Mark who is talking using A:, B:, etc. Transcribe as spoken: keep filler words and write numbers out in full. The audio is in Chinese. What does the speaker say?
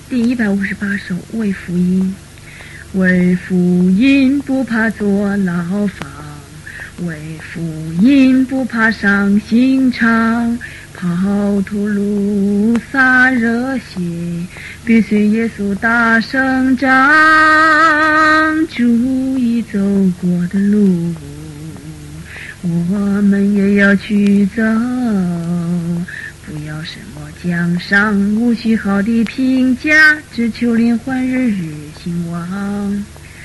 A: 第一百五十八首为福音。为福音不怕坐牢房，为福音不怕上刑场，抛头颅洒热血，必随耶稣大声唱，主已走过的路我们也要去走，不要什么奖赏，无需好的评价，只求灵魂日日兴旺。